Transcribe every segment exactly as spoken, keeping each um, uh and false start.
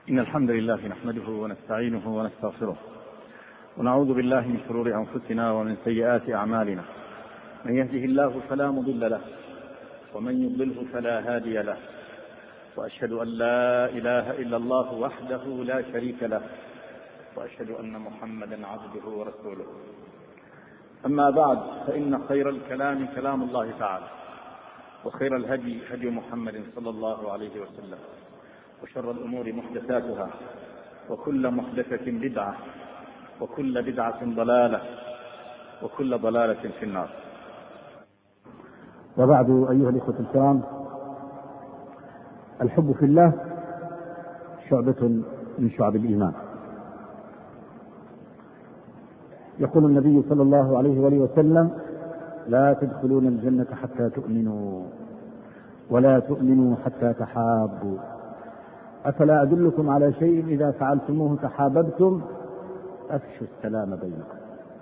إن الحمد لله نحمده ونستعينه ونستغفره ونعوذ بالله من شرور أنفسنا ومن سيئات أعمالنا. من يهده الله فلا مضل له ومن يضلله فلا هادي له، وأشهد أن لا إله إلا الله وحده لا شريك له، وأشهد أن محمدا عبده ورسوله. أما بعد، فإن خير الكلام كلام الله تعالى، وخير الهدي هدي محمد صلى الله عليه وسلم، وشر الأمور محدثاتها، وكل محدثة بدعة، وكل بدعة ضلالة، وكل ضلالة في النار. وبعد، أيها الإخوة الكرام، الحب في الله شعبة من شعب الإيمان. يقول النبي صلى الله عليه وآله وسلم: لا تدخلون الجنة حتى تؤمنوا، ولا تؤمنوا حتى تحابوا، أفلا أدلكم على شيء إذا فعلتموه تحاببتم؟ أفشوا السلام بينكم.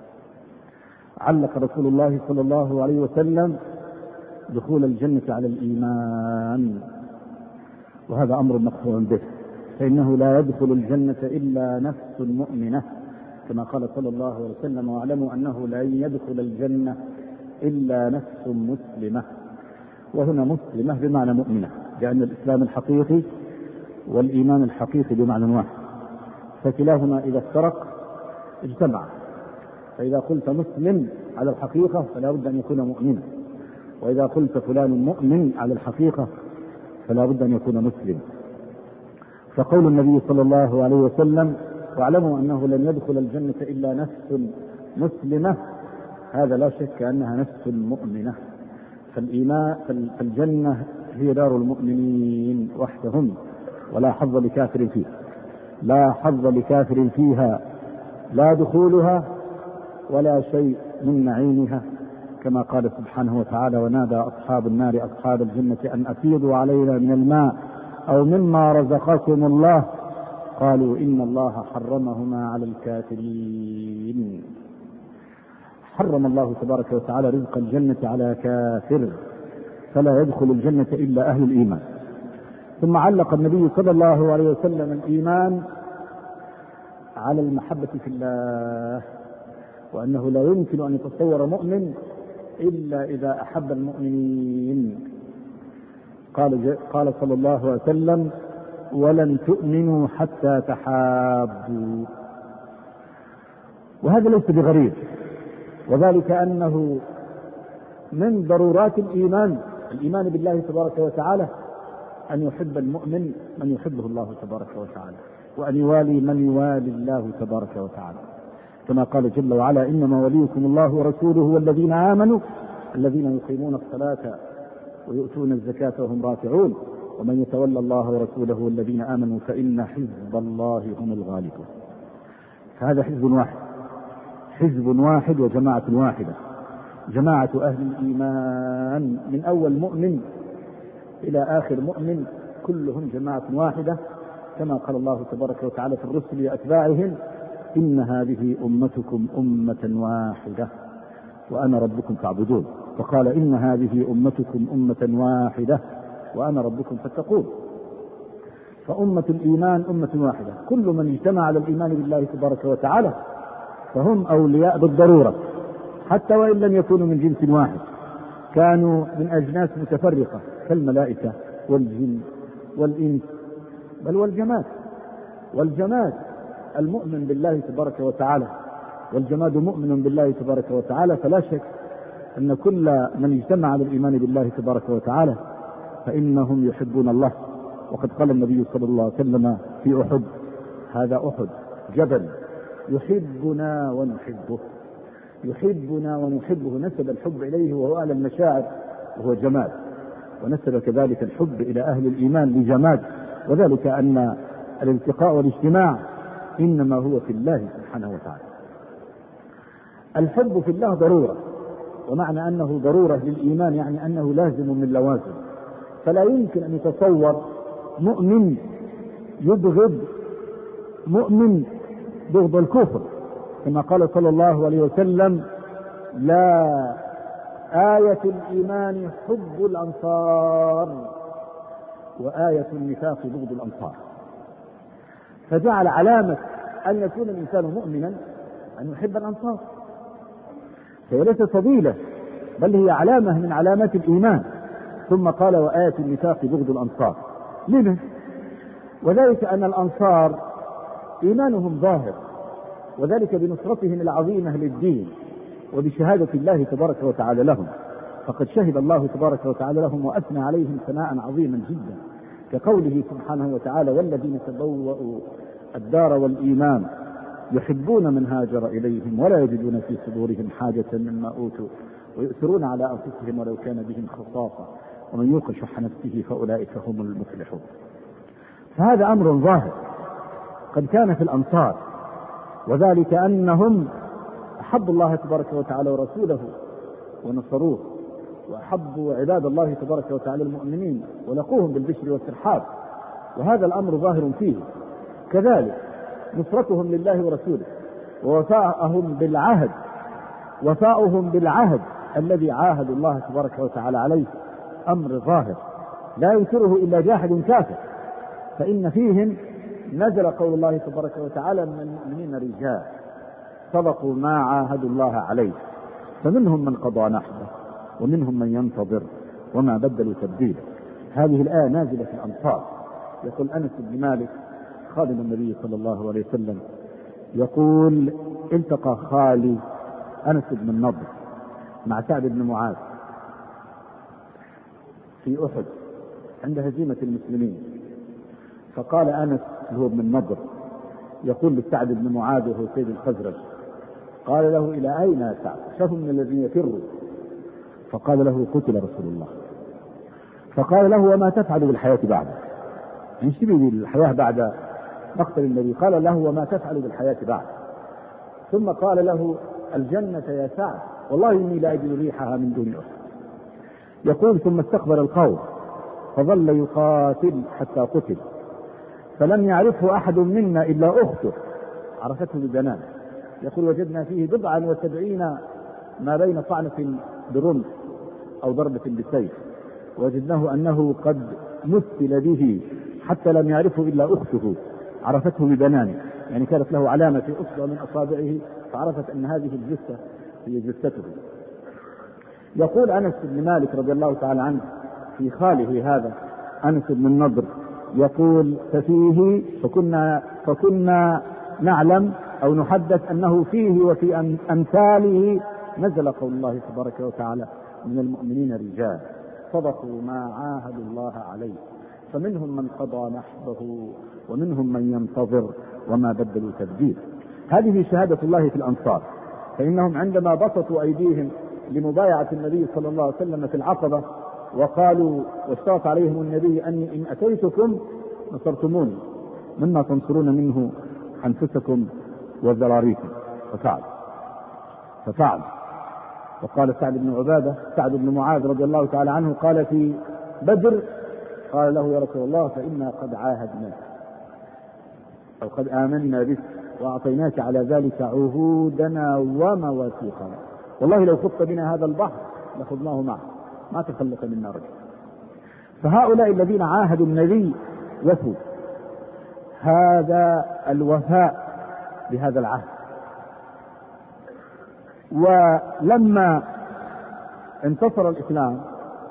علق رسول الله صلى الله عليه وسلم دخول الجنة على الإيمان، وهذا أمر مقطوع به، فإنه لا يدخل الجنة إلا نفس مؤمنة، كما قال صلى الله عليه وسلم: واعلموا أنه لن يدخل الجنة إلا نفس مسلمة. وهنا مسلمة بمعنى مؤمنة، لأن الإسلام الحقيقي والإيمان الحقيقي بمعنى واحد، فكلاهما إذا افترق اجتمع. فإذا قلت مسلم على الحقيقة فلا بد أن يكون مؤمنا، وإذا قلت فلان مؤمن على الحقيقة فلا بد أن يكون مسلم. فقول النبي صلى الله عليه وسلم: واعلموا أنه لن يدخل الجنة إلا نفس مسلمة، هذا لا شك أنها نفس مؤمنة. فالإيمان فالجنة هي دار المؤمنين وحدهم، ولا حظ لكافر فيها، لا حظ لكافر فيها، لا دخولها ولا شيء من نعيمها، كما قال سبحانه وتعالى: ونادى أصحاب النار أصحاب الجنة أن أفيضوا علينا من الماء أو مما رزقكم الله، قالوا إن الله حرمهما على الكافرين. حرم الله تبارك وتعالى رزق الجنة على كافر، فلا يدخل الجنة إلا أهل الإيمان. ثم علق النبي صلى الله عليه وسلم الإيمان على المحبة في الله، وأنه لا يمكن أن يتصور مؤمن إلا إذا أحب المؤمنين. قال, قال صلى الله عليه وسلم: ولن تؤمنوا حتى تحابوا. وهذا ليس بغريب، وذلك أنه من ضرورات الإيمان الإيمان بالله تبارك وتعالى أن يحب المؤمن من يحبه الله تبارك وتعالى، وأن يوالي من يوالي الله تبارك وتعالى، كما قال جل وعلا: إنما وليكم الله ورسوله والذين آمنوا الذين يقيمون الصلاة ويؤتون الزكاة وهم راكعون ومن يتولى الله ورسوله والذين آمنوا فإن حزب الله هم الغالبون. فهذا حزب واحد، حزب واحد وجماعة واحدة، جماعة أهل الإيمان من أول مؤمن إلى آخر مؤمن، كلهم جماعة واحدة، كما قال الله تبارك وتعالى في الرسل وأتباعهم: إن هذه أمتكم أمة واحدة وأنا ربكم فاعبدون. فقال: إن هذه أمتكم أمة واحدة وأنا ربكم فاتقون. فأمة الإيمان أمة واحدة، كل من اجتمع على الإيمان بالله تبارك وتعالى فهم أولياء بالضرورة، حتى وإن لم يكونوا من جنس واحد، كانوا من أجناس متفرقة كالملائكة والجن والإنس بل والجماد. والجماد المؤمن بالله تبارك وتعالى، والجماد مؤمن بالله تبارك وتعالى، فلا شك أن كل من اجتمع على الإيمان بالله تبارك وتعالى فإنهم يحبون الله. وقد قال النبي صلى الله عليه وسلم في أحد: هذا أحد جبل يحبنا ونحبه، يحبنا ونحبه، نسب الحب إليه وهو أهل المشاعر وهو جماد، ونسب كذلك الحب إلى أهل الإيمان لجماد، وذلك أن الالتقاء والاجتماع إنما هو في الله سبحانه وتعالى. الحب في الله ضرورة، ومعنى أنه ضرورة للإيمان يعني أنه لازم من لوازم. فلا يمكن أن يتصور مؤمن يبغض مؤمن بغض الكفر، كما قال صلى الله عليه وسلم: لا آية الإيمان حب الأنصار وآية النفاق بغض الأنصار. فجعل علامة أن يكون الإنسان مؤمنا أن يحب الأنصار، فهي ليست فضيلة بل هي علامة من علامات الإيمان. ثم قال وآية النفاق بغض الأنصار. لماذا؟ وذلك أن الأنصار إيمانهم ظاهر، وذلك بنصرتهم العظيمة للدين وبشهادة الله تبارك وتعالى لهم، فقد شهد الله تبارك وتعالى لهم وأثنى عليهم ثناء عظيما جدا، كقوله سبحانه وتعالى والذين تبوأوا الدار والإيمان يحبون من هاجر إليهم ولا يجدون في صدورهم حاجة مما أوتوا ويؤثرون على أنفسهم ولو كان بهم خصاصة ومن يوق شح نفسه فأولئك هم المفلحون. فهذا أمر ظاهر قد كان في الأنصار، وذلك أنهم أحبوا الله تبارك وتعالى ورسوله ونصروه، وأحبوا عباد الله تبارك وتعالى المؤمنين ولقوهم بالبشر والترحاب، وهذا الأمر ظاهر فيه. كذلك نصرتهم لله ورسوله ووفاءهم بالعهد وفاؤهم بالعهد الذي عاهدوا الله تبارك وتعالى عليه أمر ظاهر لا ينكره إلا جاحد كافر، فإن فيهم نزل قول الله تبارك وتعالى من المؤمنين رجال صدقوا ما عاهدوا الله عليه فمنهم من قضى نحبه ومنهم من ينتظر وما بدلوا تبديلا. هذه الآية نازلة في الأنصار. يقول أنس بن مالك خادم النبي صلى الله عليه وسلم يقول التقى خالي أنس بن النضر مع سعد بن معاذ في أحد عند هزيمة المسلمين، فقال أنس هو ابن النضر يقول لسعد بن معاذ وهو سيد الخزرج قال له إلى أين يا سعد؟ شافوا من الذين يفروا، فقال له قتل رسول الله. فقال له وما تفعل بالحياة بعده؟ ينشبه بالحياة بعد مقتل النبي. قال له وما تفعل بالحياة بعد؟ ثم قال له الجنة يا سعد والله إني لا أجد ريحها من دون أحد. يقول ثم استقبل القوم فظل يقاتل حتى قتل، فلم يعرفه أحد منا إلا أخته عرفته ببنان. يقول وجدنا فيه بضعا وسبعين ما بين طعنة برمح أو ضربة بالسيف، وجدناه أنه قد مثل به حتى لم يعرفه إلا أخته عرفته ببنانه، يعني كانت له علامة في أصبع من أصابعه فعرفت أن هذه الجثة هي جثته. يقول أنس بن مالك رضي الله تعالى عنه في خاله هذا أنس بن النضر يقول ففيه فكنا, فكنا نعلم أو نحدث أنه فيه وفي أمثاله نزل قول الله تبارك وتعالى من المؤمنين رجال صدقوا ما عاهدوا الله عليه فمنهم من قضى نحبه ومنهم من ينتظر وما بدلوا تبديل. هذه شهادة الله في الأنصار، فإنهم عندما بسطوا أيديهم لمبايعة النبي صلى الله عليه وسلم في العقبة وقالوا واشترط عليهم النبي أني إن أتيتكم نصرتموني مما تنصرون منه أنفسكم وذراريكم، ففعل ففعل وقال سعد بن عبادة سعد بن معاذ رضي الله تعالى عنه قال في بدر قال له يا رسول الله فإنا قد عاهدنا أو قد آمنا بك وأعطيناك على ذلك عهودنا ومواثيقنا، والله لو خط بنا هذا البحر لخذناه معه ما تخلف منا رجل. فهؤلاء الذين عاهدوا النبي وفوا، هذا الوفاء بهذا العهد. ولما انتصر الإسلام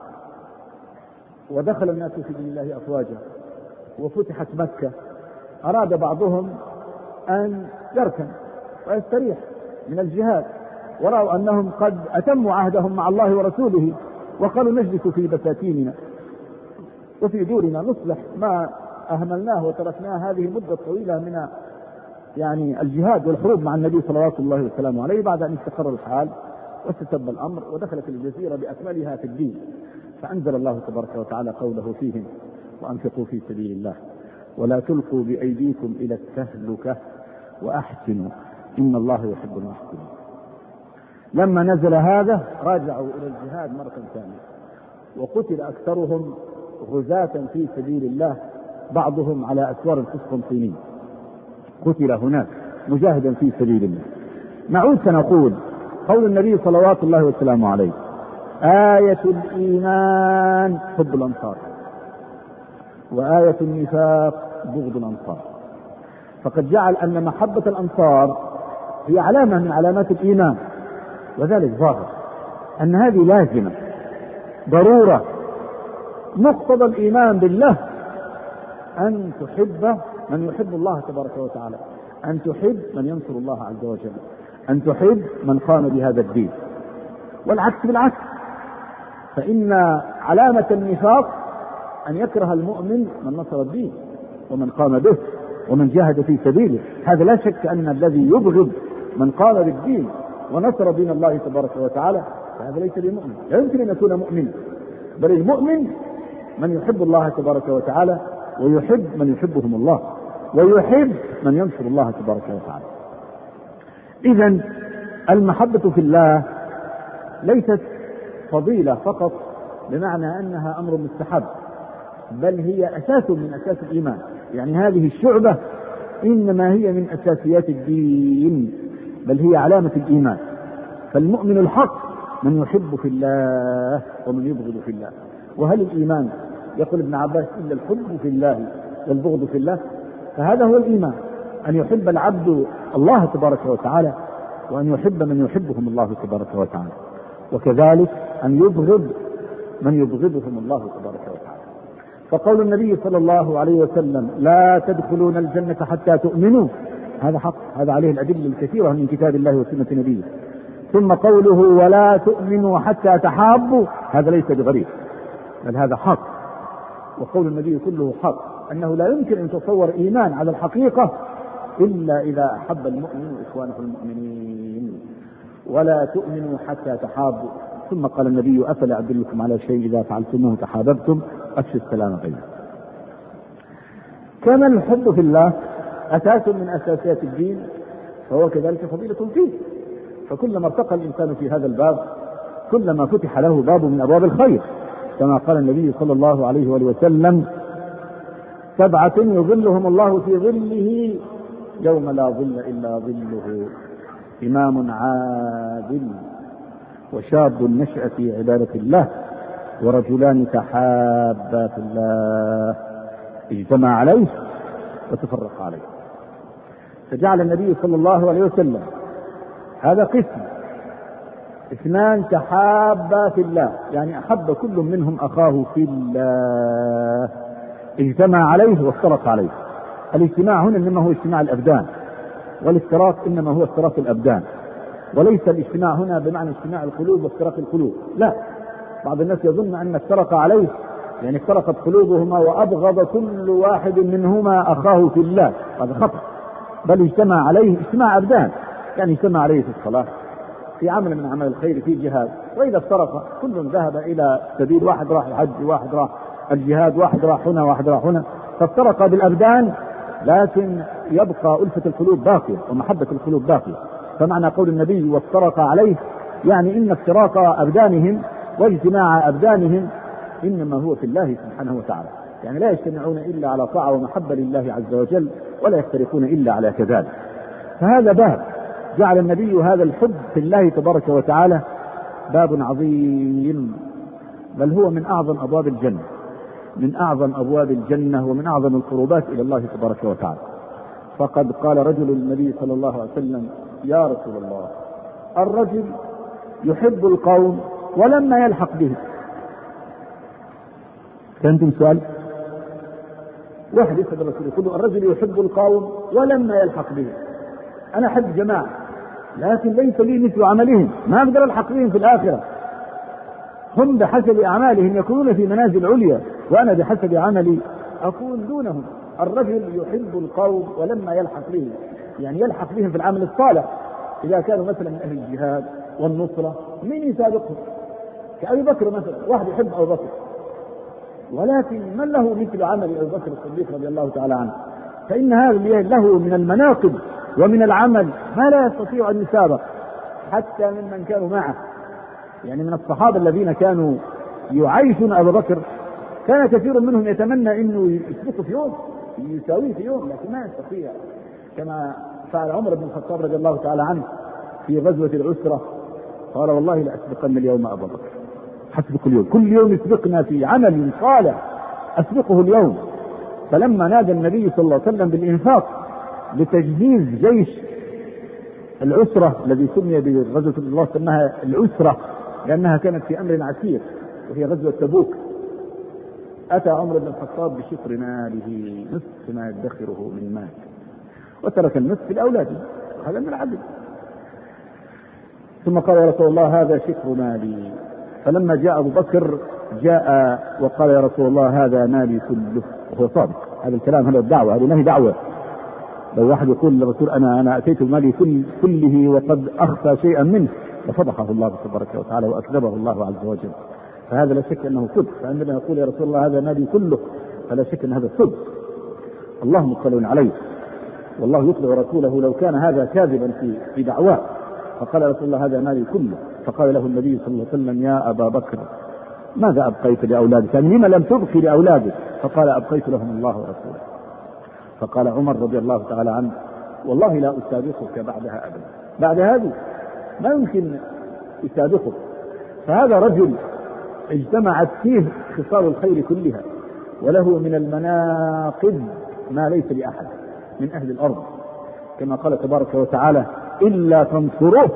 ودخل الناس في دين الله أفواجا وفتحت مكة أراد بعضهم أن يركن ويستريح من الجهاد، ورأوا أنهم قد أتموا عهدهم مع الله ورسوله وقالوا نجلس في بساتيننا وفي دورنا نصلح ما أهملناه وتركناه هذه المدة الطويلة من يعني الجهاد والحروب مع النبي صلوات الله وسلامه عليه بعد أن استقر الحال واستتب الأمر ودخلت الجزيرة بأكملها في الدين. فأنزل الله تبارك وتعالى قوله فيهم وأنفقوا في سبيل الله ولا تلقوا بأيديكم إلى التهلكة وأحسنوا إن الله يحب المحسنين. لما نزل هذا راجعوا إلى الجهاد مرة ثانية وقتل أكثرهم غزاة في سبيل الله، بعضهم على أسوار القسطنطينية قتل هناك مجاهدا في سبيل الله. نعود سنقول قول النبي صلوات الله وسلامه عليه آية الإيمان حب الأنصار وآية النفاق بغض الأنصار. فقد جعل أن محبة الأنصار هي علامة من علامات الإيمان، وذلك ظاهر أن هذه لازمة ضرورة مقتضى الإيمان بالله أن تحب من يحب الله تبارك وتعالى، أن تحب من ينصر الله عز وجل، أن تحب من قام بهذا الدين، والعكس بالعكس. فإن علامة النفاق أن يكره المؤمن من نصر الدين ومن قام به ومن جاهد في سبيله. هذا لا شك أن الذي يبغض من قام بالدين ونصر دين الله تبارك وتعالى فهذا ليس بمؤمن، لا يمكن أن يكون مؤمنا، بل المؤمن من يحب الله تبارك وتعالى ويحب من يحبهم الله ويحب من ينصر الله تبارك وتعالى. إذن المحبة في الله ليست فضيلة فقط بمعنى أنها أمر مستحب، بل هي أساس من أساس الإيمان. يعني هذه الشعبة إنما هي من أساسيات الدين، بل هي علامة الإيمان. فالمؤمن الحق من يحب في الله ومن يبغض في الله. وهل الإيمان يقول ابن عباس إلا الحب في الله والبغض في الله؟ فهذا هو الإيمان، أن يحب العبد الله تبارك وتعالى وأن يحب من يحبهم الله تبارك وتعالى، وكذلك أن يبغض من يبغضهم الله تبارك وتعالى. فقول النبي صلى الله عليه وسلم لا تدخلون الجنة حتى تؤمنوا هذا حق، هذا عليه الأدلة الكثيرة من كتاب الله وسنة نبيه. ثم قوله ولا تؤمنوا حتى تحابوا هذا ليس بغريب، بل هذا حق، وقول النبي كله حق، أنه لا يمكن أن تصور إيمان على الحقيقة إلا إذا أحب المؤمن إخوانه المؤمنين. ولا تؤمنوا حتى تحابوا. ثم قال النبي أفلا أدلكم على شيء إذا فعلتموه تحاببتم أفشوا السلام بينكم. كما الحب في الله أساس من أساسيات الدين فهو كذلك فضيلة فيه، فكلما ارتقى الإنسان في هذا الباب كلما فتح له باب من أبواب الخير، كما قال النبي صلى الله عليه وآله وسلم سبعة يظلهم الله في ظله يوم لا ظل إلا ظله إمام عادل وشاب نشأ في عبادة الله ورجلان تحابا في الله اجتمع عليه وتفرق عليه. فجعل النبي صلى الله عليه وسلم هذا قسم، اثنان تحابا في الله يعني أحب كل منهم أخاه في الله اجتمع عليه وافترق عليه. الاجتماع هنا إنما هو اجتماع الأبدان، والافتراق إنما هو افتراق الأبدان، وليس الاجتماع هنا بمعنى اجتماع القلوب وافتراق القلوب، لا. بعض الناس يظن أن افترق عليه يعني افترقت قلوبهما وأبغض كل واحد منهما أخاه في الله، هذا خطأ. بل اجتمع عليه اجتماع أبدان، يعني اجتمع عليه في الصلاة، في عمل من عمل الخير، في جهاد. وإذا افترق كل ذهب إلى سبيل، واحد راح الحج واحد راح الجهاد واحد راح هنا واحد راح هنا، فافترق بالأبدان، لكن يبقى ألفة القلوب باقية ومحبة القلوب باقية. فمعنى قول النبي وافترق عليه يعني إن افتراق أبدانهم واجتماع أبدانهم إنما هو في الله سبحانه وتعالى، يعني لا يجتمعون إلا على طاعة ومحبة لله عز وجل ولا يفترقون إلا على كذلك. فهذا باب جعل النبي هذا الحب في الله تبارك وتعالى باب عظيم، بل هو من أعظم أبواب الجنة، من أعظم أبواب الجنة ومن أعظم القربات إلى الله تبارك وتعالى. فقد قال رجل النبي صلى الله عليه وسلم يا رسول الله الرجل يحب القوم ولما يلحق به. فهمتم سؤال؟ واحد يسأل الرسول يقول الرجل يحب القوم ولما يلحق به، أنا أحب جماعة لكن ليس لي مثل عملهم، ما أقدر ألحق بهم في الآخرة، هم بحسب أعمالهم يكونون في منازل عليا وأنا بحسب عملي أكون دونهم. الرجل يحب القوم ولما يلحق بهم يعني يلحق بهم في العمل الصالح، إذا كانوا مثلا من أهل الجهاد والنصرة مين يسابقهم؟ كأبي بكر مثلا، واحد يحب أبو بكر ولكن من له مثل عمل أبي بكر الصديق رضي الله تعالى عنه، فإن هذا له من المناقب ومن العمل ما لا يستطيع أن يسابق حتى ممن كانوا معه. يعني من الصحابة الذين كانوا يعيشون أبو بكر كان كثير منهم يتمنى أنه يسبقه في يوم يساويه في يوم، لكن ما يستطيع، كما فعل عمر بن الخطاب رضي الله تعالى عنه في غزوة العسرة، قال والله لأسبقن اليوم أبو بكر، حسبق اليوم، كل يوم يسبقنا في عمل صالح أسبقه اليوم. فلما نادى النبي صلى الله عليه وسلم بالإنفاق لتجهيز جيش العسرة الذي سمي بغزوة الله سماها العسرة لأنها كانت في أمر عسير وهي غزوة تبوك. أتى عمر بن الخطاب بشطر ماله نصف ما يدخره من مال وترك النصف لأولاده، هذا من العدل. ثم قال يا رسول الله هذا شطر مالي. فلما جاء أبو بكر جاء وقال يا رسول الله هذا مالي كله، وهو صادق. هذا الكلام هذا الدعوة، هذه ما هي دعوة. لو واحد يقول للرسول أنا أنا أتيت مالي كل كله وقد أخفى شيئا منه لفضحه الله تبارك وتعالى وأكذبه الله عز وجل. فهذا لا شك أنه صدق. فعندما يقول يا رسول الله هذا مالي كله فلا شك أن هذا صدق. الله مطلع عليه، والله يطلع رسوله لو كان هذا كاذبا في في دعواه. فقال رسول الله هذا مالي كله. فقال له النبي صلى الله عليه وسلم يا أبا بكر ماذا أبقيت لأولادك؟ يعني لما لم تبقي لأولادك؟ فقال أبقيت لهم الله ورسوله. فقال عمر رضي الله تعالى عنه والله لا أسابقك بعدها أبدا، بعد هذه ما يمكن أسابقك. فهذا رجل اجتمعت فيه خصال الخير كلها، وله من المناقب ما ليس لأحد من أهل الأرض، كما قال تبارك وتعالى إلا تنصروه.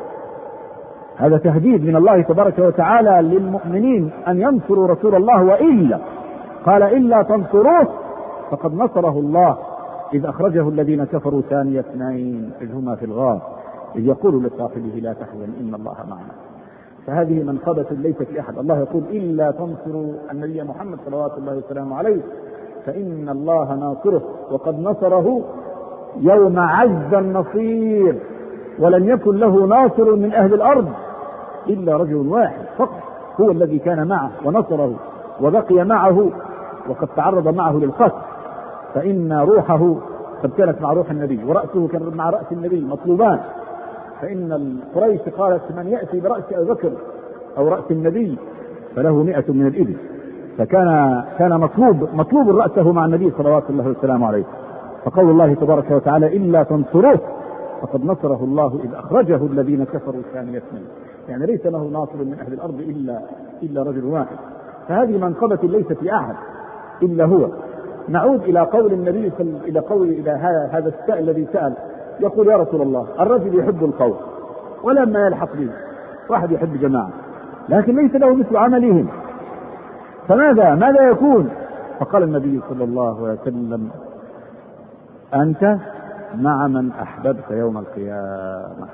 هذا تهديد من الله تبارك وتعالى للمؤمنين أن ينصروا رسول الله، وإلا قال إلا تنصروه فقد نصره الله إذ أخرجه الذين كفروا ثاني اثنين إذ هما في الغار إذ يقول لصاحبه لا تحزن إن الله معنا. فهذه منقبة ليست لأحد. الله يقول إلا تنصروا النبي محمد صلوات الله وسلامه عليه فإن الله ناصره وقد نصره يوم عز النصير، ولن يكن له ناصر من أهل الأرض إلا رجل واحد فقط هو الذي كان معه ونصره وبقي معه وقد تعرض معه للقتل. فإن روحه قد كانت مع روح النبي ورأسه كان مع رأس النبي مطلوبان. فإن القريش قالت من يأتي برأس أبي بكر أو رأس النبي فله مئة من الإبل، فكان كان مطلوب مطلوب رأسه مع النبي صلوات الله وسلامه عليه. فقول الله تبارك وتعالى إلا تنصروه فقد نصره الله إذ أخرجه الذين كفروا ثاني اثنين، يعني ليس له ناصر من أهل الأرض إلا إلا رجل واحد. فهذه منقبة ليست لأحد إلا هو. نعود إلى قول النبي صلى إلى قول إلى هذا السائل الذي سأل يقول يا رسول الله الرجل يحب القول ولما يلحق به واحد يحب جماعة لكن ليس له مثل عملهم، فماذا ماذا يكون؟ فقال النبي صلى الله عليه وسلم أنت مع من أحببت يوم القيامة.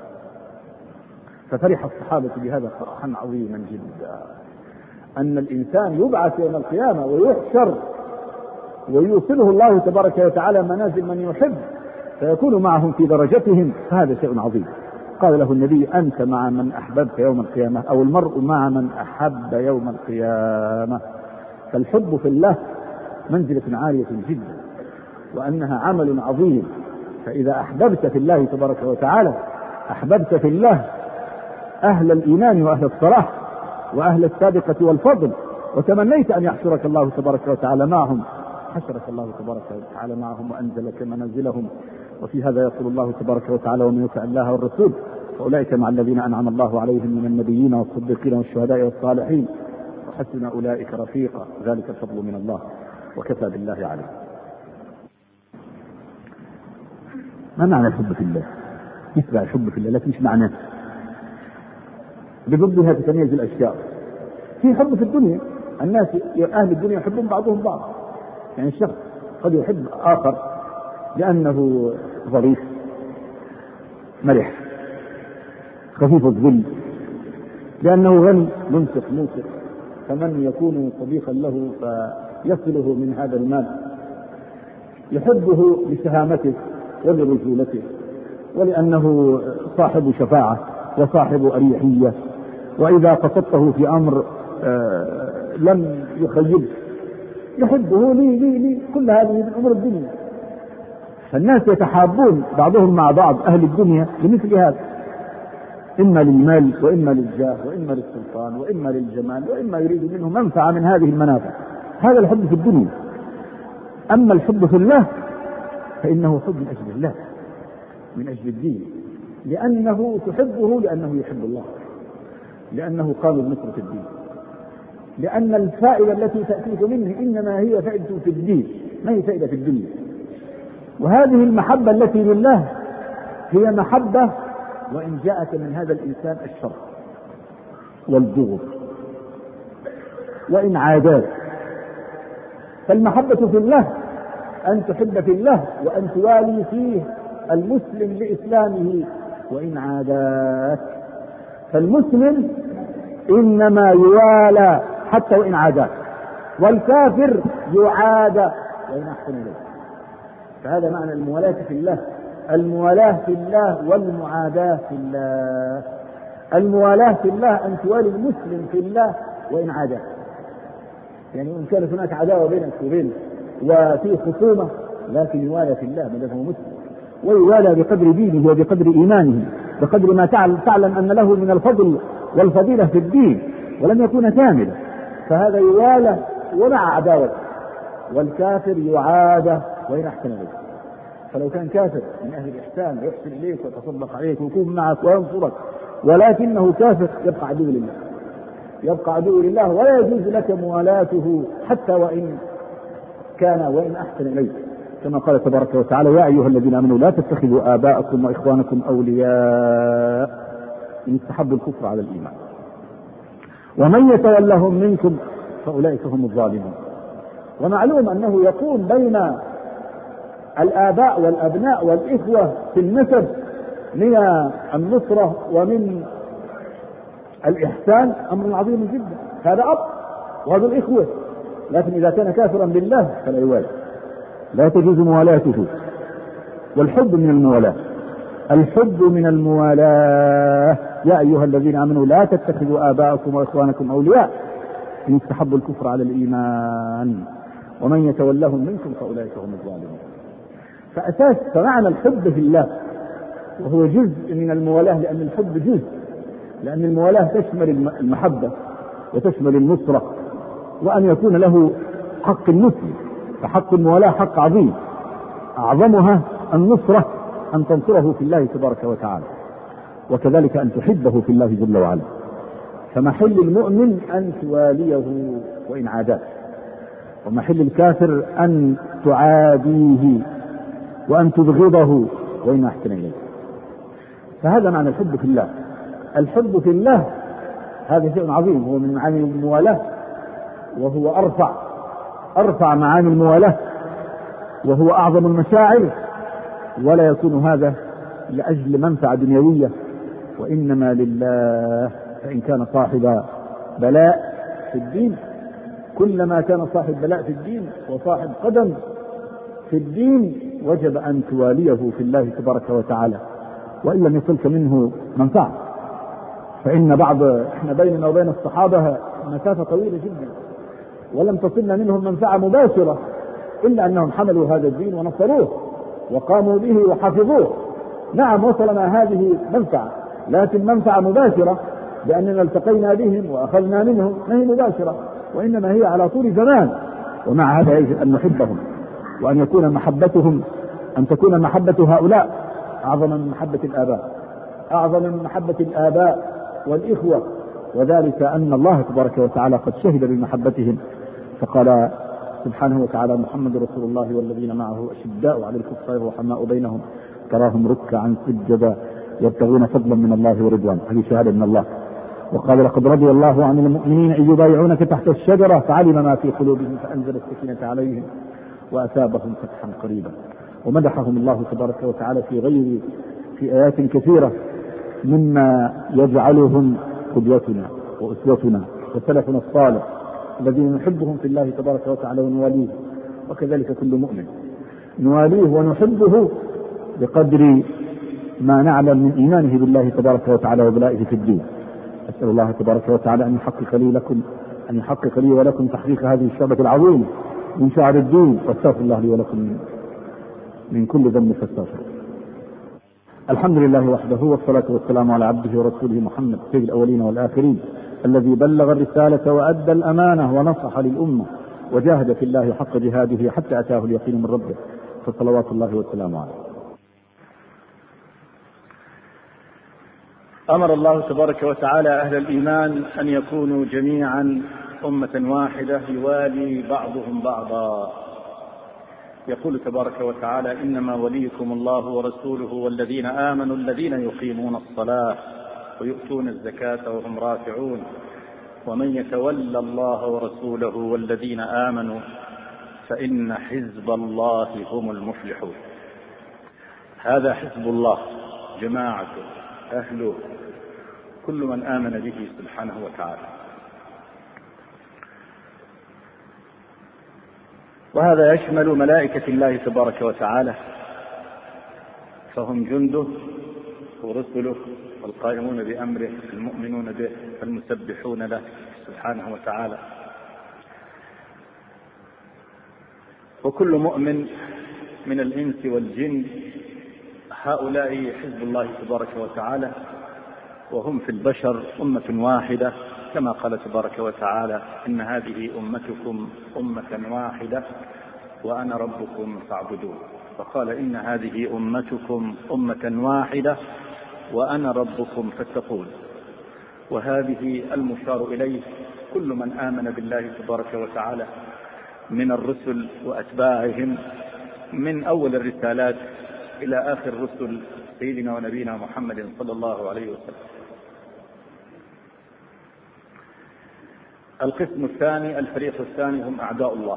ففرح الصحابة بهذا فرحا عظيما جدا، أن الإنسان يبعث يوم القيامة ويحشر ويوصله الله تبارك وتعالى منازل من يحب فيكون معهم في درجتهم، فهذا شيء عظيم. قال له النبي أنت مع من أحببت يوم القيامة، أو المرء مع من أحب يوم القيامة. فالحب في الله منزلة عالية جدا وأنها عمل عظيم. فإذا أحببت في الله تبارك وتعالى أحببت في الله أهل الإيمان وأهل الصلاح وأهل السابقة والفضل، وتمنيت أن يحشرك الله تبارك وتعالى معهم، حشرك الله تبارك وتعالى معهم وأنزلك منازلهم. وفي هذا يقول الله تبارك وتعالى ومن يطع الله والرسول فأولئك مع الذين أنعم الله عليهم من النبيين والصديقين والشهداء والصالحين وحسن أولئك رفيقا ذلك الفضل من الله وكفى بالله عليه. ما معنى الحب في الله؟ يتبع الحب في الله لكن مش معناه بضدها تتميز الأشياء. في حب في الدنيا، الناس أهل الدنيا يحبون بعضهم بعض، يعني الشخص قد يحب آخر لأنه ظريف مرح خفيف الظل، لأنه غني منفق منفق، فمن يكون صديقا له فيصله من هذا المال. يحبه لشهامته ولرجولته ولأنه صاحب شفاعة وصاحب أريحية، وإذا قصدته في أمر آه لم يخيبه يحبه لي لي لي كل هذه من أمور الدنيا. فالناس يتحابون بعضهم مع بعض أهل الدنيا لمثل هذا، إما للمال وإما للجاه وإما للسلطان وإما للجمال وإما يريد منه منفعة من هذه المنافع. هذا الحب في الدنيا. أما الحب في الله فإنه حب من أجل الله من أجل الدين، لأنه تحبه لأنه يحب الله، لأنه قام بنصرة الدين، لأن الفائدة التي تأتيك منه إنما هي فائدة في الدين ما هي فائدة في الدنيا. وهذه المحبة التي لله هي محبة وإن جاءت من هذا الإنسان الشر والبغض وإن عادات. فالمحبة في الله أن تحب في الله وأن توالي فيه المسلم لإسلامه وإن عاداك. فالمسلم إنما يوالى حتى وإن عاداك، والكافر يعادى وإن أحسن إليه. فهذا معنى الموالاة في الله، الموالاة في الله والمعاداة في الله. الموالاة في الله أن توالي المسلم في الله وإن عاداه، يعني إن كانت هناك عداوة بينك وبينه وفي خصومة لكن يوالى في الله ما هو مسلم، ويوالى بقدر دينه وبقدر إيمانه، بقدر ما تعلم أن له من الفضل والفضيلة في الدين ولم يكون كاملا، فهذا يوالى ومع عداوة. والكافر يعادى وإن أحسن إليك. فلو كان كافر من أهل الإحسان ويحسن إليك ويتصدق عليك ويكون معك وينصرك، ولكنه كافر يبقى عدو لله، يبقى عدو لله ولا يجوز لك موالاته حتى وإن كان وإن أحسن إليك، كما قال تبارك وتعالى: يا أيها الذين آمنوا لا تتخذوا آباءكم وإخوانكم أولياء إن استحبوا الكفر على الإيمان ومن يتولهم منكم فأولئك هم الظالمون. ومعلوم أنه يكون بين الآباء والأبناء والإخوة في النسب من النصرة ومن الإحسان أمر عظيم جدا. هذا أب وهذا الإخوة، لكن إذا كان كافرا بالله فلا يوالي، لا تجوز موالاته. والحب من الموالاة، الحب من الموالاة. يا أيها الذين آمنوا لا تتخذوا آباءكم وإخوانكم أولياء إن استحبوا الكفر على الإيمان ومن يتولهم منكم فأولئك هم الظالمون. فأساس فمعنى الحب في الله وهو جزء من الموالاة، لأن الحب جزء، لأن الموالاة تشمل المحبة وتشمل النصرة، وأن يكون له حق المسلم. فحق الموالاة حق عظيم، أعظمها النصرة، أن تنصره في الله تبارك وتعالى، وكذلك أن تحبه في الله جل وعلا. فمحل المؤمن أن تواليه وإن عاداه، ومحل الكافر أن تعاديه وأن تبغضه وإن أحسن إليه. فهذا معنى الحب في الله. الحب في الله هذا شيء عظيم، هو من معاني الموالاة، وهو أرفع أرفع معاني الموالاة، وهو أعظم المشاعر، ولا يكون هذا لأجل منفعة دنيوية، وإنما لله. فإن كان صاحب بلاء في الدين، كلما كان صاحب بلاء في الدين وصاحب قدم في الدين وجب أن تواليه في الله تبارك وتعالى، وإن لم يصلك منه منفعة. فإن بعض إحنا بيننا وبين الصحابة مسافة طويلة جدا ولم تصلنا منهم منفعة مباشرة، إلا أنهم حملوا هذا الدين ونصروه وقاموا به وحفظوه. نعم وصلنا هذه منفعة، لكن منفعة مباشرة لأننا التقينا بهم وأخذنا منهم ما هي مباشرة، وإنما هي على طول زمان. ومع هذا يجب أن نحبهم، وأن يكون محبتهم أن تكون محبة هؤلاء أعظم من محبة الآباء، أعظم من محبة الآباء والإخوة، وذلك أن الله تبارك وتعالى قد شهد بمحبتهم، فقال سبحانه وتعالى: محمد رسول الله والذين معه أشداء على الكفار رحماء بينهم تراهم ركعا سجدا يبتغون فضلا من الله ورضوان. هذه شهادة من الله. وقال: لقد رضي الله عن المؤمنين إذ يبايعونك تحت الشجرة فعلم ما في قلوبهم فأنزل السكينة عليهم وأثابهم فتحا قريبا. ومدحهم الله تبارك وتعالى في غير في آيات كثيرة مما يجعلهم قدوتنا وأسوتنا وسلفنا الصالح الذين نحبهم في الله تبارك وتعالى ونواليه. وكذلك كل مؤمن نواليه ونحبه بقدر ما نعلم من إيمانه بالله تبارك وتعالى وبلائه في الدين. أسأل الله تبارك وتعالى أن يحقق لي لكم أن يحقق لي ولكم تحقيق هذه الشعبة العظيمة من شعب الدين، واستغفر الله لي ولكم من كل ذنب فاستغفروا. الحمد لله وحده، والصلاة والسلام على عبده ورسوله محمد سيد الأولين والآخرين، الذي بلغ الرسالة وأدى الأمانة ونصح للأمة وجاهد في الله حق جهاده حتى أتاه اليقين من ربه، فصلوات الله والسلام عليه. أمر الله تبارك وتعالى أهل الإيمان أن يكونوا جميعا أمة واحدة يوالي بعضهم بعضا، يقول تبارك وتعالى: إنما وليكم الله ورسوله والذين آمنوا الذين يقيمون الصلاة ويؤتون الزكاة وهم راكعون ومن يتولى الله ورسوله والذين آمنوا فإن حزب الله هم المفلحون. هذا حزب الله، جماعته، أهله، كل من آمن به سبحانه وتعالى. وهذا يشمل ملائكة الله تبارك وتعالى، فهم جنده ورسله والقائمون بأمره المؤمنون به المسبحون له سبحانه وتعالى. وكل مؤمن من الإنس والجن هؤلاء حزب الله تبارك وتعالى، وهم في البشر أمة واحدة، كما قال تبارك وتعالى: إن هذه أمتكم أمة واحدة وأنا ربكم فاعبدون. فقال: إن هذه أمتكم أمة واحدة وأنا ربكم فاتقون. وهذه المشار إليه كل من آمن بالله تبارك وتعالى من الرسل وأتباعهم، من أول الرسالات إلى آخر الرسل سيدنا ونبينا محمد صلى الله عليه وسلم. القسم الثاني، الفريق الثاني، هم أعداء الله.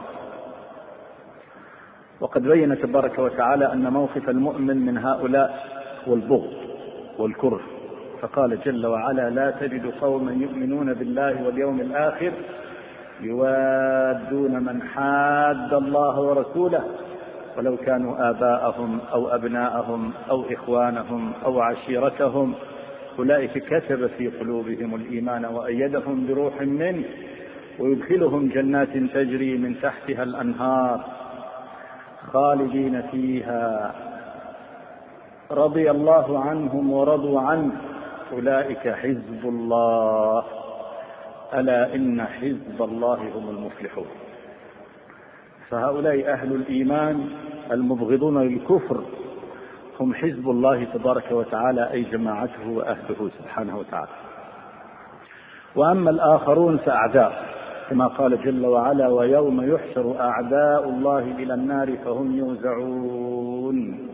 وقد بين تبارك وتعالى أن موقف المؤمن من هؤلاء هو البغض والكره، فقال جل وعلا: لا تجد قوما يؤمنون بالله واليوم الآخر يوادون من حاد الله ورسوله ولو كانوا آباءهم أو أبناءهم أو إخوانهم أو عشيرتهم أولئك كتب في قلوبهم الإيمان وأيدهم بروح منه ويدخلهم جنات تجري من تحتها الأنهار خالدين فيها رضي الله عنهم ورضوا عنه أولئك حزب الله ألا إن حزب الله هم المفلحون. فهؤلاء أهل الإيمان المبغضون للكفر هم حزب الله تبارك وتعالى، أي جماعته وأهله سبحانه وتعالى. وأما الآخرون فأعداء، كما قال جل وعلا: ويوم يحشر أعداء الله إلى النار فهم يوزعون.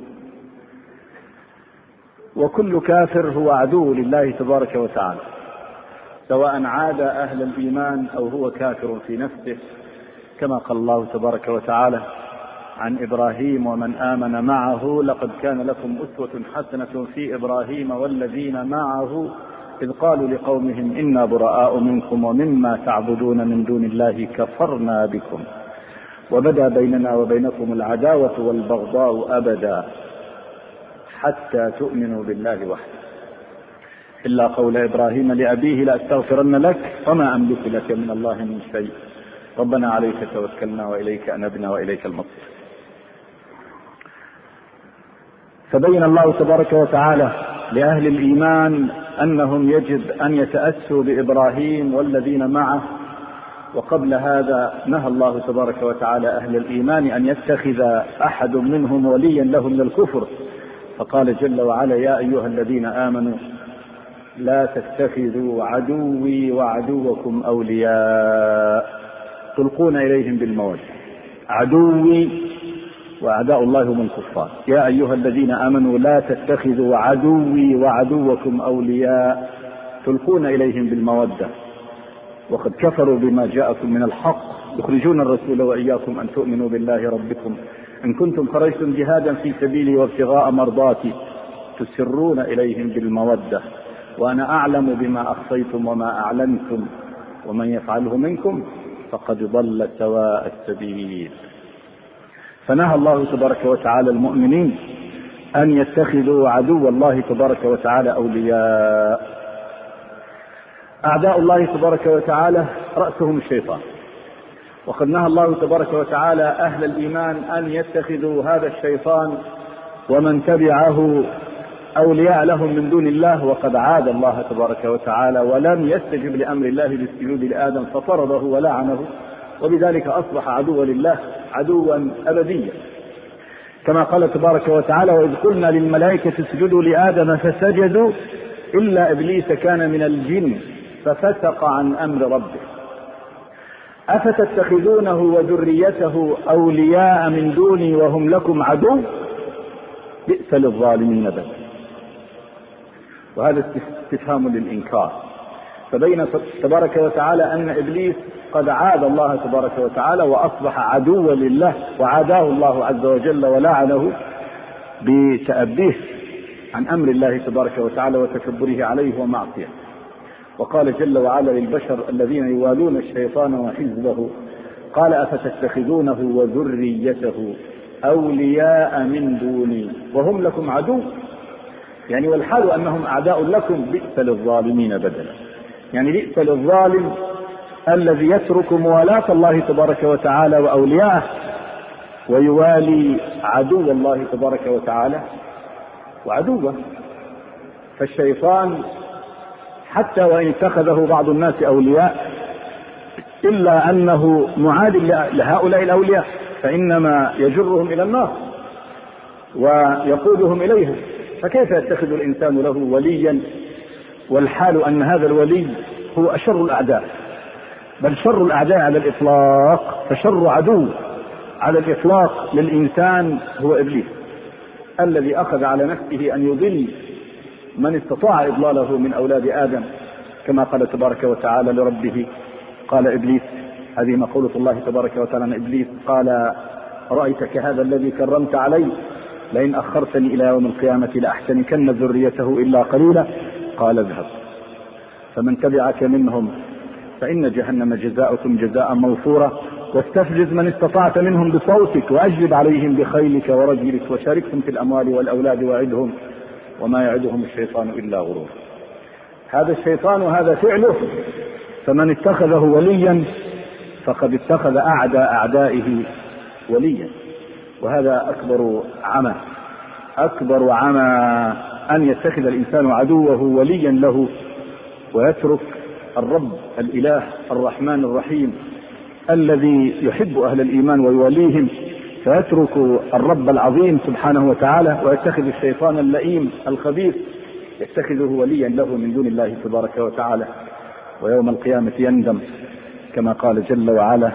وكل كافر هو عدو لله تبارك وتعالى، سواء عاد أهل الإيمان أو هو كافر في نفسه، كما قال الله تبارك وتعالى عن إبراهيم ومن آمن معه: لقد كان لكم أسوة حسنة في إبراهيم والذين معه إذ قالوا لقومهم إنا براء منكم ومما تعبدون من دون الله كفرنا بكم وبدا بيننا وبينكم العداوة والبغضاء أبدا حتى تؤمنوا بالله وحده إلا قول إبراهيم لأبيه لأستغفرن لك وما أملك لك من الله من شيء ربنا عليك توكلنا وإليك أنبنا وإليك المصير. فبين الله تبارك وتعالى لأهل الإيمان أنهم يجب أن يتأسوا بإبراهيم والذين معه، وقبل هذا نهى الله تبارك وتعالى أهل الإيمان أن يتخذ أحد منهم وليا له من الكفر، فقال جل وعلا: يا أيها الذين آمنوا لا تتخذوا عدوي وعدوكم أولياء تلقون إليهم بالمودة. عدوي وأعداء الله هم الكفار. يا أيها الذين آمنوا لا تتخذوا عدوي وعدوكم أولياء تلقون إليهم بالمودة وقد كفروا بما جاءكم من الحق يخرجون الرسول وإياكم أن تؤمنوا بالله ربكم إن كنتم خرجتم جهادا في سبيلي وابتغاء مرضاتي تسرون إليهم بالمودة وأنا أعلم بما أخفيتم وما أعلنتم ومن يفعله منكم فقد ضل سواء السبيل. فنهى الله تبارك وتعالى المؤمنين أن يتخذوا عدو الله تبارك وتعالى أولياء. أعداء الله تبارك وتعالى رأسهم الشيطان، وقد نهى الله تبارك وتعالى أهل الإيمان أن يتخذوا هذا الشيطان ومن تبعه أولياء لهم من دون الله، وقد عاد الله تبارك وتعالى ولم يستجب لأمر الله بالسجود لآدم فطرده ولعنه، وبذلك أصبح عدوا لله عدوا أبديا، كما قال تبارك وتعالى: وإذ قلنا للملائكة اسجدوا لآدم فسجدوا إلا إبليس كان من الجن ففسق عن أمر ربه. أفتتخذونه وذريته أولياء من دوني وهم لكم عدو بئس للظالمين بدلا. وهذا استفهام للإنكار، فبين تبارك وتعالى أن إبليس قد عاد الله تبارك وتعالى وأصبح عدوا لله، وعاداه الله عز وجل ولعنه بتأبيه عن أمر الله تبارك وتعالى وتكبره عليه ومعصيته. وقال جل وعلا للبشر الذين يوالون الشيطان وحزبه قال أفتتخذونه وذريته أولياء من دوني وهم لكم عدو، يعني والحال أنهم أعداء لكم بئس للظالمين بدلا. يعني بئس للظالم الذي يترك موالاة الله تبارك وتعالى وأولياءه ويوالي عدو الله تبارك وتعالى وعدوه. فالشيطان حتى وإن اتخذه بعض الناس أولياء إلا أنه معاد لهؤلاء الأولياء، فإنما يجرهم إلى النار ويقودهم إليها. فكيف يتخذ الإنسان له وليا والحال أن هذا الولي هو أشر الأعداء، بل شر الأعداء على الإطلاق، فشر عدو على الإطلاق للإنسان هو إبليس الذي أخذ على نفسه أن يضل من استطاع إضلاله من أولاد آدم، كما قال تبارك وتعالى لربه قال إبليس، هذه مقولة الله تبارك وتعالى عن إبليس، قال رأيتك هذا الذي كرمت علي لئن أخرتني إلى يوم القيامة لأحتنكن ذريته إلا قليلا قال اذهب فمن تبعك منهم فإن جهنم جزاؤكم جزاء موفورا واستفزز من استطعت منهم بصوتك وأجلب عليهم بخيلك ورجلك وشاركهم في الأموال والأولاد وعدهم وما يعدهم الشيطان إلا غرور. هذا الشيطان وهذا فعله، فمن اتخذه وليا فقد اتخذ أعدى أعدائه وليا، وهذا أكبر عمى أكبر عمى أن يتخذ الإنسان عدوه وليا له ويترك الرب الإله الرحمن الرحيم الذي يحب أهل الإيمان ويوليهم، فيترك الرب العظيم سبحانه وتعالى ويتخذ الشيطان اللئيم الخبيث يتخذه وليا له من دون الله تبارك وتعالى، ويوم القيامة يندم كما قال جل وعلا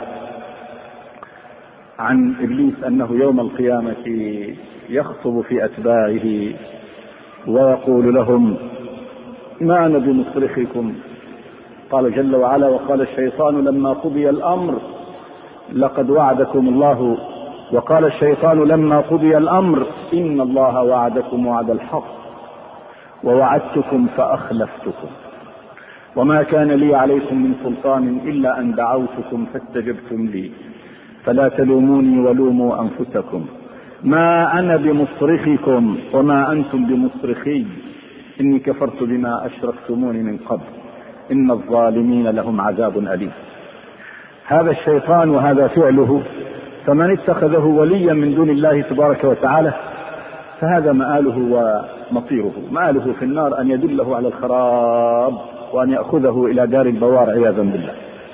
عن إبليس أنه يوم القيامة يخطب في أتباعه ويقول لهم ما أنا بمصرخكم. قال جل وعلا وقال الشيطان لما قضي الأمر لقد وعدكم الله وقال الشيطان لما قضي الأمر إن الله وعدكم وعد الحق ووعدتكم فأخلفتكم وما كان لي عليكم من سلطان إلا أن دعوتكم فاستجبتم لي فلا تلوموني ولوموا أنفسكم ما أنا بمصرخكم وما أنتم بمصرخي إني كفرت بما أشركتموني من قبل إن الظالمين لهم عذاب أليم. هذا الشيطان وهذا فعله، فمن اتخذه وليا من دون الله تبارك وتعالى فهذا مآله ومصيره، مآله في النار أن يدله على الخراب وأن يأخذه إلى دار البوار عياذا بالله.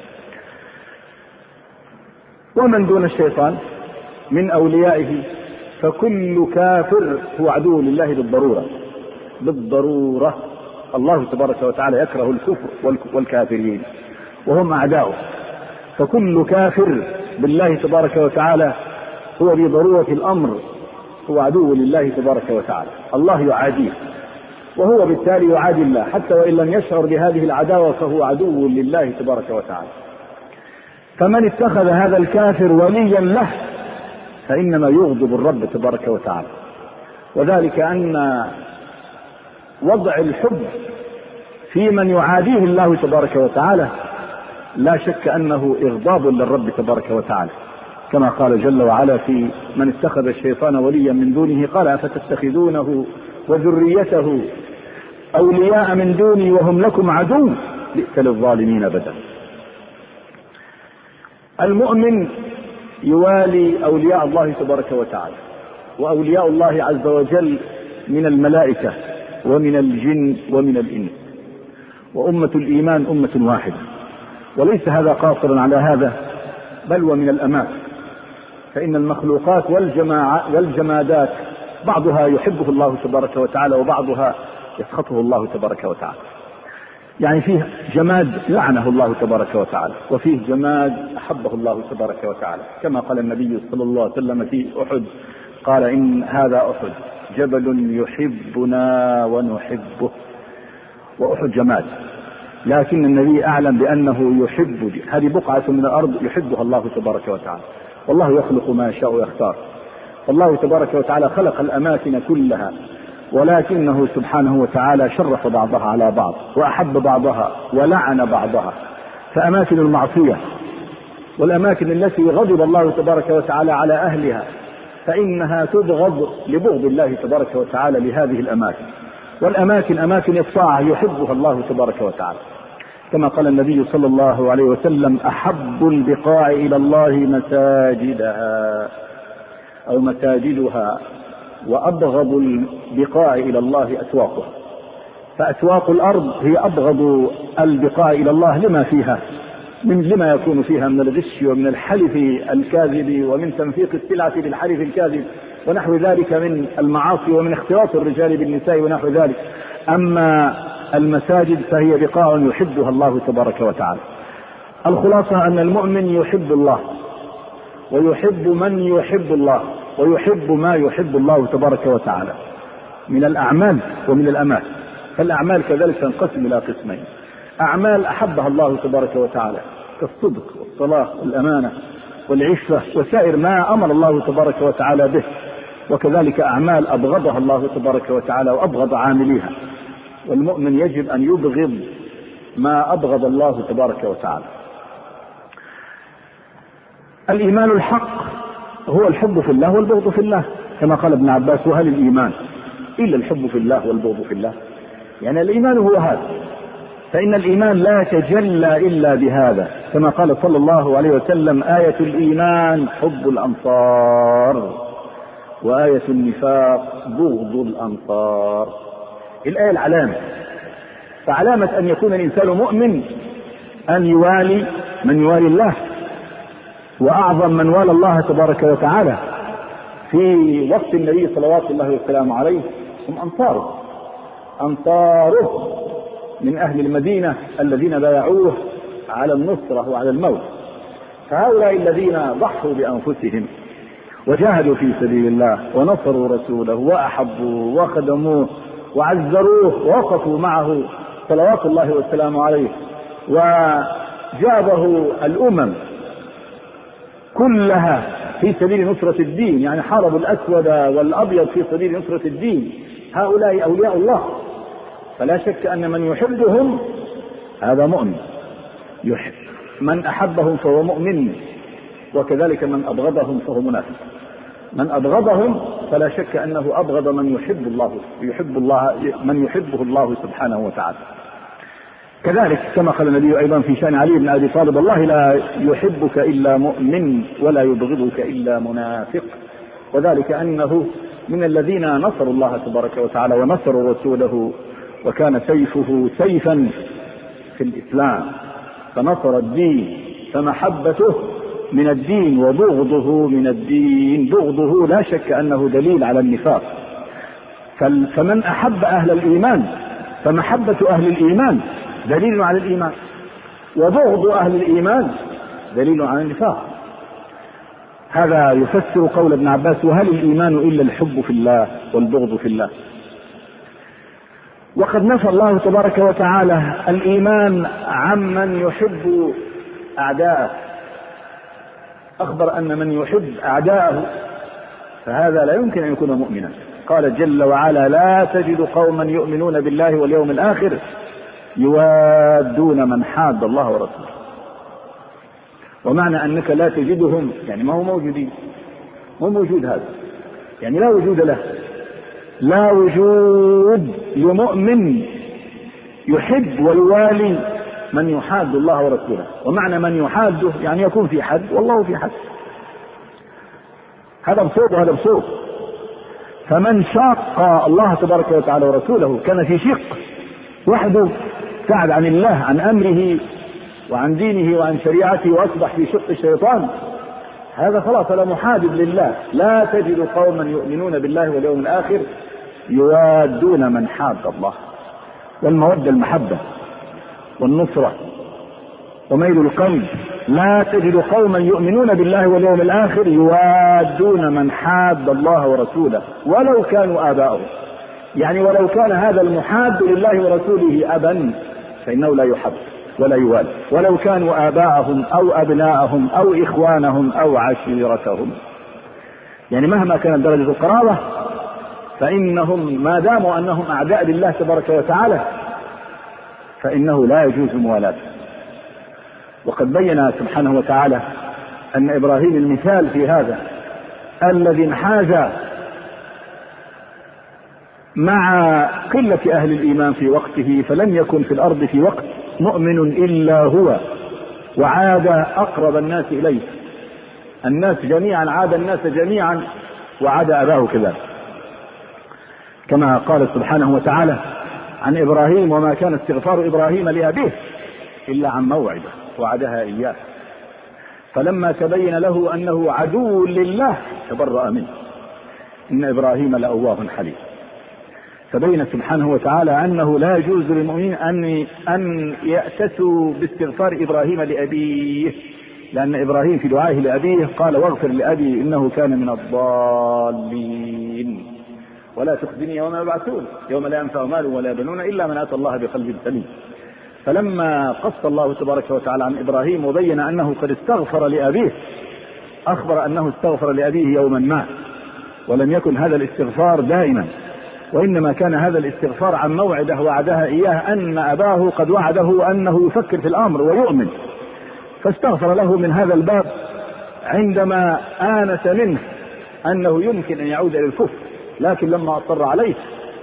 ومن دون الشيطان من أوليائه فكل كافر هو عدو لله بالضرورة بالضرورة. الله تبارك وتعالى يكره الكفر والكافرين وهم أعداؤه، فكل كافر بالله تبارك وتعالى هو بضرورة الأمر هو عدو لله تبارك وتعالى، الله يعاديه وهو بالتالي يعادي الله حتى وإن لم يشعر بهذه العداوة فهو عدو لله تبارك وتعالى. فمن اتخذ هذا الكافر وليا له فإنما يغضب الرب تبارك وتعالى، وذلك أن وضع الحب في من يعاديه الله تبارك وتعالى لا شك أنه إغضاب للرب تبارك وتعالى، كما قال جل وعلا في من اتخذ الشيطان وليا من دونه قال أفتتخذونه وذريته أولياء من دوني وهم لكم عدو بئس للظالمين بدلا. المؤمن يوالي أولياء الله تبارك وتعالى، وأولياء الله عز وجل من الملائكة ومن الجن ومن الإنس، وأمة الإيمان أمة واحدة، وليس هذا قاصرا على هذا بل ومن الأمات، فإن المخلوقات والجماعة والجمادات بعضها يحبه الله تبارك وتعالى وبعضها يسخطه الله تبارك وتعالى. يعني فيه جماد لعنه الله تبارك وتعالى، وفيه جماد أحبه الله تبارك وتعالى، كما قال النبي صلى الله عليه وسلم في أحد، قال إن هذا أحد جبل يحبنا ونحبه. وأحد جماد، لكن النبي أعلم بأنه يحب، هذه بقعة من الأرض يحبها الله تبارك وتعالى، والله يخلق ما يشاء ويختار. الله تبارك وتعالى خلق الأماكن كلها، ولكنه سبحانه وتعالى شرف بعضها على بعض وأحب بعضها ولعن بعضها. فأماكن المعصية والأماكن التي غضب الله تبارك وتعالى على أهلها فإنها تبغض لبغض الله تبارك وتعالى لهذه الأماكن، والأماكن أماكن الطاعة يحبها الله تبارك وتعالى، كما قال النبي صلى الله عليه وسلم أحب البقاع إلى الله مساجدها أو مساجدها، وأبغض البقاع إلى الله أسواقها. فأسواق الأرض هي أبغض البقاع إلى الله لما فيها من لما يكون فيها من الغش ومن الحلف الكاذب ومن تنفيق السلعة بالحلف الكاذب ونحو ذلك من المعاصي ومن اختلاط الرجال بالنساء ونحو ذلك. أما المساجد فهي بقاع يحبها الله تبارك وتعالى. الخلاصة أن المؤمن يحب الله ويحب من يحب الله ويحب ما يحب الله تبارك وتعالى من الأعمال ومن الأماكن. فالأعمال كذلك تنقسم إلى قسمين: أعمال أحبها الله تبارك وتعالى كالصدق والصلاة والأمانة والعفة وسائر ما أمر الله تبارك وتعالى به، وكذلك أعمال أبغضها الله تبارك وتعالى وأبغض عامليها. والمؤمن يجب أن يبغض ما أبغض الله تبارك وتعالى. الإيمان الحق هو الحب في الله والبغض في الله، كما قال ابن عباس: وهل الإيمان إلا الحب في الله والبغض في الله؟ يعني الإيمان هو هذا، فإن الإيمان لا يتجلى إلا بهذا، كما قال صلى الله عليه وسلم: آية الإيمان حب الأنصار، وآية النفاق بغض الأنصار. الآية العلامة، فعلامة أن يكون الإنسان مؤمن أن يوالي من يوالي الله، وأعظم من والى الله تبارك وتعالى في وقت النبي صلوات الله وسلامه عليه هم أنصاره أنصاره من أهل المدينة الذين بايعوه على النصرة وعلى الموت. فهؤلاء الذين ضحوا بأنفسهم وجاهدوا في سبيل الله ونصروا رسوله وأحبوه وخدموه وعزروه ووقفوا معه صلوات الله وسلامه عليه، وجابه الأمم كلها في سبيل نصرة الدين، يعني حاربوا الأسود والأبيض في سبيل نصرة الدين. هؤلاء أولياء الله، فلا شك أن من يحبهم هذا مؤمن، يحب من أحبهم فهو مؤمن، وكذلك من أبغضهم فهو منافق. من أبغضهم فلا شك أنه أبغض من يحب الله يحب الله من يحبه الله سبحانه وتعالى. كذلك كما قال النبي أيضا في شأن علي بن أبي طالب: الله لا يحبك إلا مؤمن ولا يبغضك إلا منافق. وذلك أنه من الذين نصروا الله تبارك وتعالى ونصروا رسوله، وكان سيفه سيفا في الإسلام فنصر الدين، فمحبته من الدين وبغضه من الدين. بغضه لا شك أنه دليل على النفاق. فمن أحب أهل الإيمان فمحبة أهل الإيمان دليل على الإيمان، وبغض أهل الإيمان دليل على النفاق. هذا يفسر قول ابن عباس: وهل الإيمان إلا الحب في الله والبغض في الله؟ وقد نفى الله تبارك وتعالى الإيمان عمن يحب أعداءه، أخبر أن من يحب أعداءه فهذا لا يمكن أن يكون مؤمنا. قال جل وعلا: لا تجد قوما يؤمنون بالله واليوم الآخر يوادون من حاد الله ورسوله. ومعنى أنك لا تجدهم يعني ما هو موجودين، مو موجود، هذا يعني لا وجود له، لا وجود لمؤمن يحب ويوالي من يحاد الله ورسوله. ومعنى من يحاده يعني يكون في حد والله في حد، هذا بصوت وهذا بصوت. فمن شاق الله تبارك وتعالى ورسوله كان في شق وحده، ابتعد عن الله عن أمره وعن دينه وعن شريعته وأصبح في شق الشيطان، هذا خلاص لا محادد لله. لا تجد قوما يؤمنون بالله واليوم الآخر يوادون من حاد الله. والمودة المحبة، والنصرة وميل القلب. لا تجد قوما يؤمنون بالله واليوم الآخر يوادون من حاد الله ورسوله ولو كانوا آباءهم. يعني ولو كان هذا المحاد لله ورسوله أبا فإنه لا يحب ولا يوالي، ولو كانوا آباءهم أو أبناءهم أو إخوانهم أو عشيرتهم. يعني مهما كانت درجة القرابة فإنهم ما داموا أنهم أعداء لله تبارك وتعالى فإنه لا يجوز موالاته. وقد بين سبحانه وتعالى أن إبراهيم المثال في هذا، الذي انحاز مع قلة أهل الإيمان في وقته، فلم يكن في الأرض في وقت مؤمن إلا هو، وعاد أقرب الناس إليه، الناس جميعا، عاد الناس جميعا وعاد أباه كذلك، كما قال سبحانه وتعالى عن إبراهيم: وما كان استغفار إبراهيم لأبيه إلا عن موعده وعدها إياه، فلما تبين له أنه عدو لله تبرأ منه، إن إبراهيم لأواه حليم. فبين سبحانه وتعالى أنه لا يجوز للمؤمنين أن أن يأتسوا باستغفار إبراهيم لأبيه، لأن إبراهيم في دعائه لأبيه قال: واغفر لأبي إنه كان من الضالين ولا تخزني يوم يبعثون يوم لا ينفع مال ولا بنون إلا من أتى الله بقلب سليم. فلما قص الله تبارك وتعالى عن إبراهيم وبين أنه قد استغفر لأبيه، أخبر أنه استغفر لأبيه يوما ما، ولم يكن هذا الاستغفار دائما، وإنما كان هذا الاستغفار عن موعده وعدها إياه، أن أباه قد وعده أنه يفكر في الأمر ويؤمن، فاستغفر له من هذا الباب عندما آنس منه أنه يمكن أن يعود إلى الكفر، لكن لما أصر عليه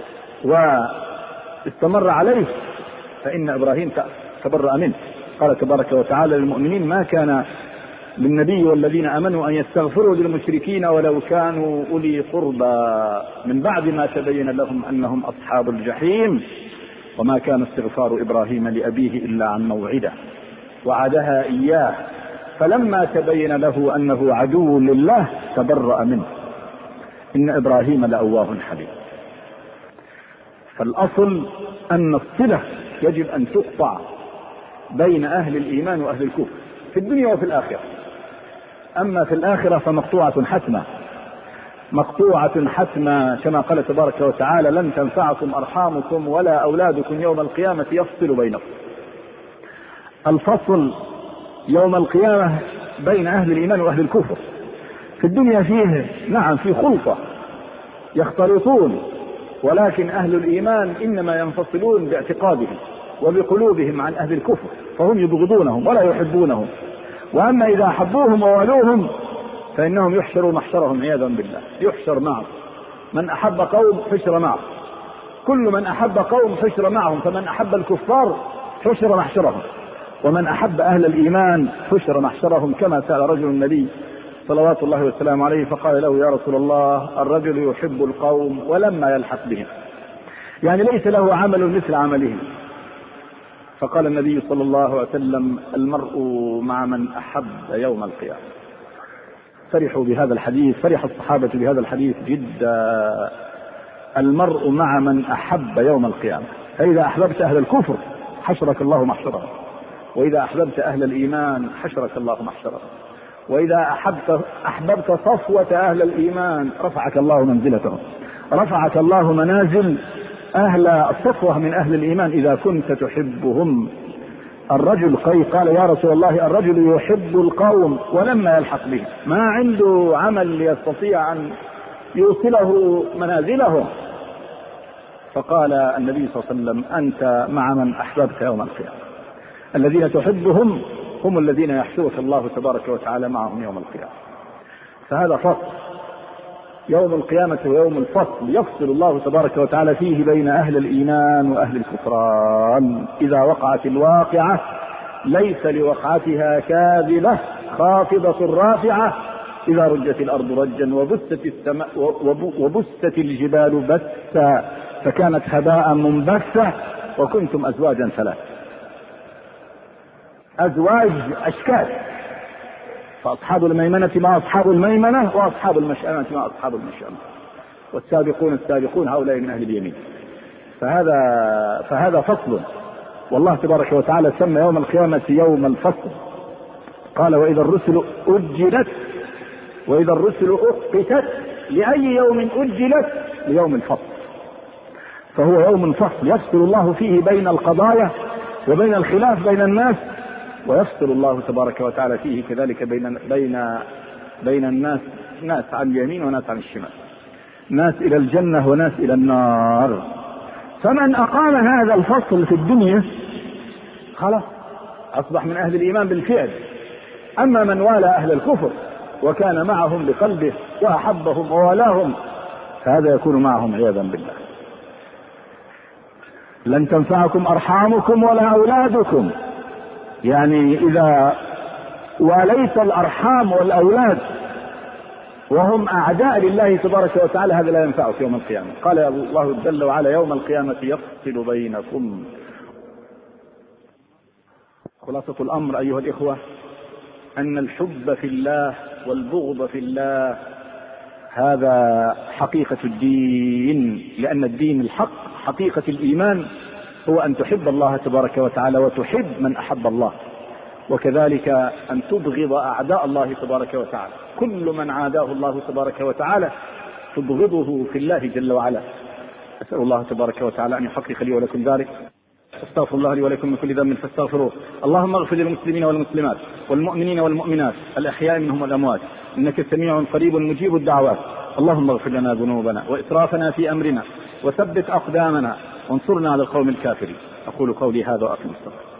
واستمر عليه فإن إبراهيم تبرأ منه. قال تبارك وتعالى للمؤمنين: ما كان للنبي والذين آمنوا أن يستغفروا للمشركين ولو كانوا أولي قربى من بعد ما تبين لهم أنهم أصحاب الجحيم، وما كان استغفار إبراهيم لأبيه إلا عن موعده وعدها إياه، فلما تبين له أنه عدو لله تبرأ منه، إن إبراهيم لأواه حليم. فالأصل أن الصلة يجب أن تقطع بين أهل الإيمان وأهل الكفر في الدنيا وفي الآخرة. أما في الآخرة فمقطوعة حتما، مقطوعة حتما، كما قال تبارك وتعالى: لن تنفعكم أرحامكم ولا أولادكم يوم القيامة يفصل بينكم. الفصل يوم القيامة بين أهل الإيمان وأهل الكفر. في الدنيا فيه نعم في خلطة يختلطون، ولكن أهل الإيمان إنما ينفصلون باعتقادهم وبقلوبهم عن أهل الكفر، فهم يبغضونهم ولا يحبونهم. وأما إذا أحبوهم ووالوهم فإنهم يحشروا محشرهم عياذا بالله، يحشر معهم. من أحب قوم حشر معهم، كل من أحب قوم حشر معهم، فمن أحب الكفار حشر محشرهم، ومن أحب أهل الإيمان حشر محشرهم. كما سأل رجل النبي صلوات الله والسلام عليه فقال له: يا رسول الله، الرجل يحب القوم ولما يلحق بهم، يعني ليس له عمل مثل عملهم. فقال النبي صلى الله عليه وسلم: المرء مع من أحب يوم القيامة. فرحوا بهذا الحديث، فرح الصحابة بهذا الحديث جدا. المرء مع من أحب يوم القيامة، فإذا أحببت أهل الكفر حشرك الله محشرهم، وإذا أحببت أهل الإيمان حشرك الله محشرهم، وإذا أحببت, أحببت صفوة أهل الإيمان رفعك الله منزلتهم، رفعك الله منازل أهل الصفوة من أهل الإيمان إذا كنت تحبهم. الرجل قال: يا رسول الله، الرجل يحب القوم ولما يلحق به، ما عنده عمل يستطيع أن يوصله منازلهم. فقال النبي صلى الله عليه وسلم: أنت مع من أحببت يوم القيامة. الذين تحبهم هم الذين يحشرك الله تبارك وتعالى معهم يوم القيامة. فهذا فصل يوم القيامة ويوم الفصل، يفصل الله تبارك وتعالى فيه بين أهل الإيمان وأهل الكفران. إذا وقعت الواقعة ليس لوقعتها كاذبة خافضة رافعة، إذا رجت الأرض رجا وبست السماء وبست الجبال بسا فكانت هباء منبثا وكنتم أزواجا ثلاثة، أزواج أشكال، فأصحاب الميمنة مع أصحاب الميمنة، وأصحاب المشأمة مع أصحاب المشأمة، والسابقون السابقون هؤلاء من أهل اليمين. فهذا فهذا فصل والله تبارك وتعالى سمى يوم القيامة يوم الفصل، قال وإذا الرسل أجلت وإذا الرسل أقتت لأي يوم أجلت؟ ليوم الفصل. فهو يوم فصل يفصل الله فيه بين القضايا وبين الخلاف بين الناس، ويفصل الله تبارك وتعالى فيه كذلك بين بين بين الناس، ناس عن اليمين وناس عن الشمال، ناس إلى الجنة وناس إلى النار. فمن أقام هذا الفصل في الدنيا خلاص أصبح من أهل الإيمان بالفعل. أما من والى أهل الكفر وكان معهم بقلبه وأحبهم ووالاهم فهذا يكون معهم عياذا بالله. لن تنفعكم أرحامكم ولا أولادكم، يعني إذا واليت الأرحام والأولاد وهم أعداء لله تبارك وتعالى هذا لا ينفعك يوم القيامة. قال الله جل وعلا يوم القيامة يفصل بينكم. خلاصة الأمر أيها الإخوة أن الحب في الله والبغض في الله هذا حقيقة الدين، لأن الدين الحق حقيقة الإيمان هو أن تحب الله تبارك وتعالى وتحب من أحب الله، وكذلك أن تبغض أعداء الله تبارك وتعالى. كل من عاداه الله تبارك وتعالى تبغضه في الله جل وعلا. أسأل الله تبارك وتعالى أن يحقق لي ولكم ذلك. استغفر الله لي ولكم من كل ذنب فاستغفروه. اللهم اغفر للمسلمين والمسلمات والمؤمنين والمؤمنات الأحياء منهم والأموات إنك سميع قريب مجيب الدعوات. اللهم اغفر لنا ذنوبنا وإسرافنا في أمرنا وثبت أقدامنا وانصرنا على القوم الكافرين. أقول قولي هذا وأقم الصلاة.